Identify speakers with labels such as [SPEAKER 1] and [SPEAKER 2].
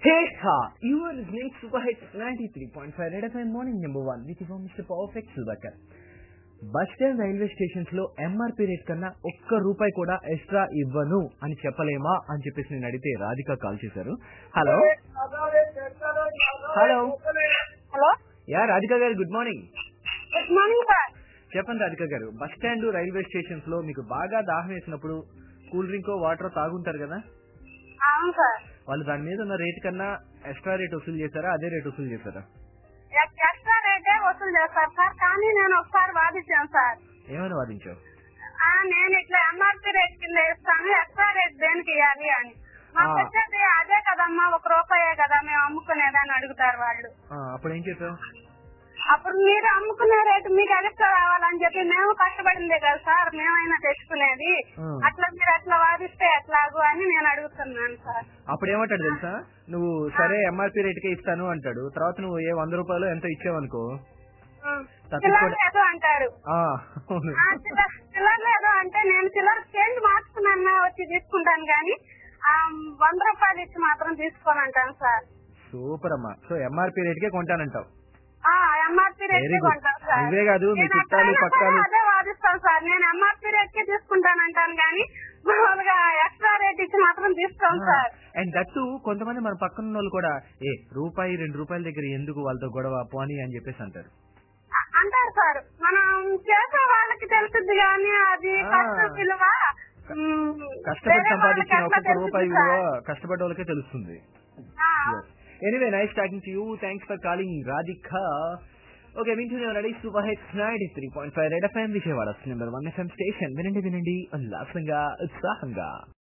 [SPEAKER 1] Hey ha! You are listening Super Hits 93.5 Red FM Morning Number 1 with your Mr. Perfect Subakar. Bus stand railway stations లో MRP rate కన్నా ₹1 కూడా extra ఇవ్వను అని చెప్పలేమా అని చెప్పేసి నేను అడిగితే రాధిక కాల్ చేశారు. Hello hello
[SPEAKER 2] hello
[SPEAKER 1] yeah Radhika గారు, good morning.
[SPEAKER 2] Good morning sir.
[SPEAKER 1] చెప్పండి రాధిక గారు, బస్ స్టాండ్ రైల్వే స్టేషన్స్ లో మీకు బాగా దాహం వేసినప్పుడు కూల్ డ్రింక్ వాటర్ తాగుంటారు కదా,
[SPEAKER 2] అవును సార్.
[SPEAKER 1] వాళ్ళు దాని మీద ఉన్న రేట్ కన్నా ఎక్స్ట్రా రేట్ వసూలు చేశారా, అదే రేట్ వసూలు చేశారా?
[SPEAKER 2] ఎక్స్ట్రా రేటే వసూలు చేస్తారు సార్, కానీ నేను ఒకసారి వాదించాను సార్.
[SPEAKER 1] ఏమని వాదించావు?
[SPEAKER 2] నేను ఇట్లా ఎంఆర్పీ రేట్ కింద ఇస్తాను, ఎక్స్ట్రా రేట్ దేనికి ఇవ్వాలి అని. మాకు వచ్చేది అదే కదమ్మా, ₹1 కదా మేము అమ్ముకునేదని అడుగుతారు వాళ్ళు.
[SPEAKER 1] అప్పుడు ఏం చెప్పావు?
[SPEAKER 2] అప్పుడు మీరు అమ్ముకునే రేటు మీకు ఎక్స్ట్రా రావాలని చెప్పి మేము కష్టపడిందే కదా సార్, మేమైనా తెచ్చుకునేది, అట్లా మీరు అట్లా వాదిస్తే ఎట్లాగు అని నేను అడుగుతున్నాను సార్.
[SPEAKER 1] అప్పుడు ఏమంటాడు తెలుసా, నువ్వు సరే ఎంఆర్పీ రేట్కే ఇస్తాను అంటాడు, తర్వాత నువ్వు ₹100 ఎంత ఇచ్చావనుకో
[SPEAKER 2] చిల్లర అంటాడు. చిల్లర లేదు అంటే నేను చిల్లర చేంజ్ మార్చుకున్నా వచ్చి తీసుకుంటాను, కానీ ₹100 ఇచ్చి మాత్రం తీసుకోని అంటాను సార్.
[SPEAKER 1] సూపర్ అమ్మా. సో ఎంఆర్పీ రేట్కే కొంటానంటావు?
[SPEAKER 2] ఎంఆర్పీ రేట్ కొంటాను సార్.
[SPEAKER 1] ఇవే కాదు, మీ చుట్టాలు పక్కలు
[SPEAKER 2] అదే వాదిస్తాను సార్, నేను ఎంఆర్పీ రేట్కే తీసుకుంటానంటాను, కానీ మామూలుగా ఎక్స్ట్రా రేట్ ఇచ్చి మాత్రం తీసుకోను సార్.
[SPEAKER 1] అండ్ దట్టు కొంతమంది మన పక్కన వాళ్ళు కూడా ₹1-2 దగ్గర ఎందుకు వాళ్ళతో గొడవ పోనీ అని చెప్పేసి అంటారు
[SPEAKER 2] సార్. మనం చేసే వాళ్ళకి తెలుస్తుంది, కానీ అది కష్టం విలువ,
[SPEAKER 1] కష్టపడి సంపాదించిన ₹1 విలువ కష్టపడ్డ వాళ్ళకే తెలుస్తుంది. Anyway, nice talking to you. Thanks for calling Radhika. Okay, వింటున్నారండి super hits 93.5 red FM Vijayawada number 1 FM station. వినండి ఉల్లాసంగా ఉత్సాహంగా.